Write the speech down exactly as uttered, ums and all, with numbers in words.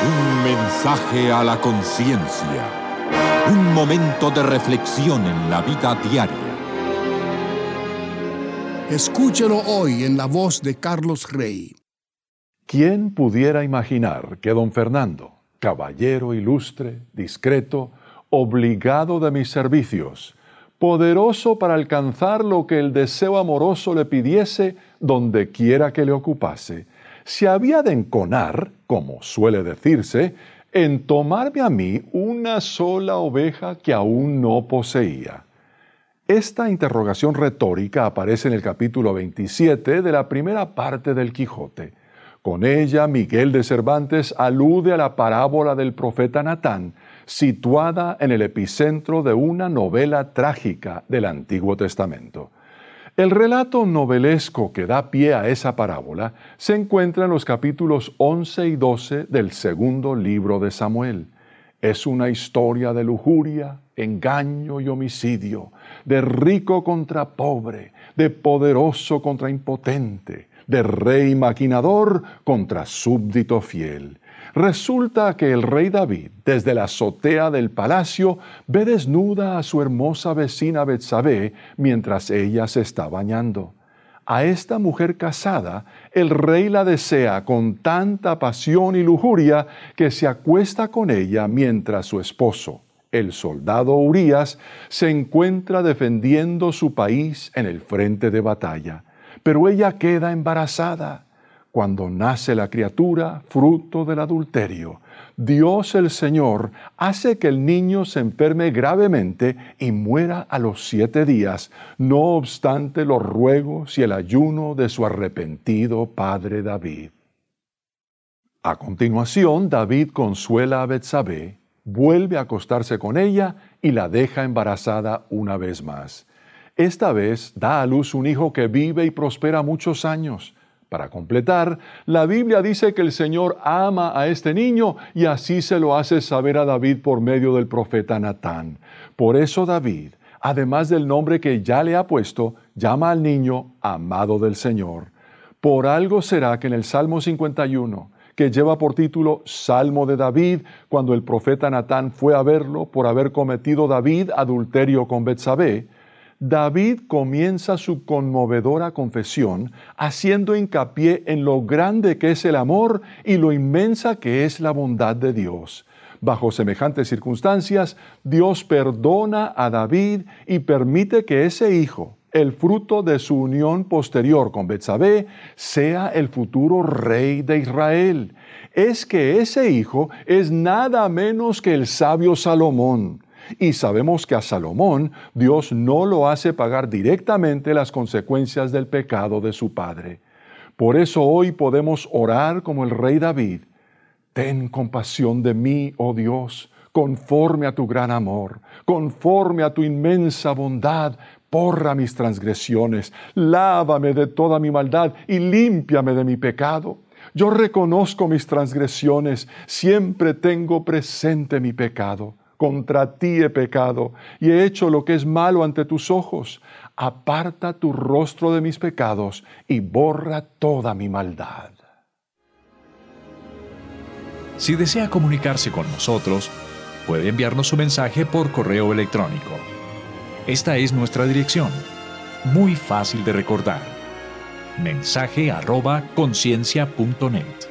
Un mensaje a la conciencia. Un momento de reflexión en la vida diaria. Escúchelo hoy en la voz de Carlos Rey. ¿Quién pudiera imaginar que don Fernando, caballero ilustre, discreto, obligado de mis servicios, poderoso para alcanzar lo que el deseo amoroso le pidiese donde quiera que le ocupase, se había de enconar, como suele decirse, en tomarme a mí una sola oveja que aún no poseía? Esta interrogación retórica aparece en el capítulo veintisiete de la primera parte del Quijote. Con ella, Miguel de Cervantes alude a la parábola del profeta Natán, situada en el epicentro de una novela trágica del Antiguo Testamento. El relato novelesco que da pie a esa parábola se encuentra en los capítulos once y doce del segundo libro de Samuel. Es una historia de lujuria, engaño y homicidio, de rico contra pobre, de poderoso contra impotente, de rey maquinador contra súbdito fiel. Resulta que el rey David, desde la azotea del palacio, ve desnuda a su hermosa vecina Betsabé mientras ella se está bañando. A esta mujer casada, el rey la desea con tanta pasión y lujuria que se acuesta con ella mientras su esposo, el soldado Urías, se encuentra defendiendo su país en el frente de batalla. Pero ella queda embarazada. Cuando nace la criatura, fruto del adulterio, Dios el Señor hace que el niño se enferme gravemente y muera a los siete días, no obstante los ruegos y el ayuno de su arrepentido padre David. A continuación, David consuela a Betsabé, vuelve a acostarse con ella y la deja embarazada una vez más. Esta vez da a luz un hijo que vive y prospera muchos años. Para completar, la Biblia dice que el Señor ama a este niño y así se lo hace saber a David por medio del profeta Natán. Por eso David, además del nombre que ya le ha puesto, llama al niño amado del Señor. Por algo será que en el Salmo cincuenta y uno, que lleva por título Salmo de David, cuando el profeta Natán fue a verlo por haber cometido David adulterio con Betsabé, David comienza su conmovedora confesión haciendo hincapié en lo grande que es el amor y lo inmensa que es la bondad de Dios. Bajo semejantes circunstancias, Dios perdona a David y permite que ese hijo, el fruto de su unión posterior con Betsabé, sea el futuro rey de Israel. Es que ese hijo es nada menos que el sabio Salomón. Y sabemos que a Salomón Dios no lo hace pagar directamente las consecuencias del pecado de su padre. Por eso hoy podemos orar como el rey David. Ten compasión de mí, oh Dios, conforme a tu gran amor, conforme a tu inmensa bondad, borra mis transgresiones, lávame de toda mi maldad y límpiame de mi pecado. Yo reconozco mis transgresiones, siempre tengo presente mi pecado. Contra ti he pecado y he hecho lo que es malo ante tus ojos. Aparta tu rostro de mis pecados y borra toda mi maldad. Si desea comunicarse con nosotros, puede enviarnos su mensaje por correo electrónico. Esta es nuestra dirección, muy fácil de recordar. mensaje arroba conciencia punto net.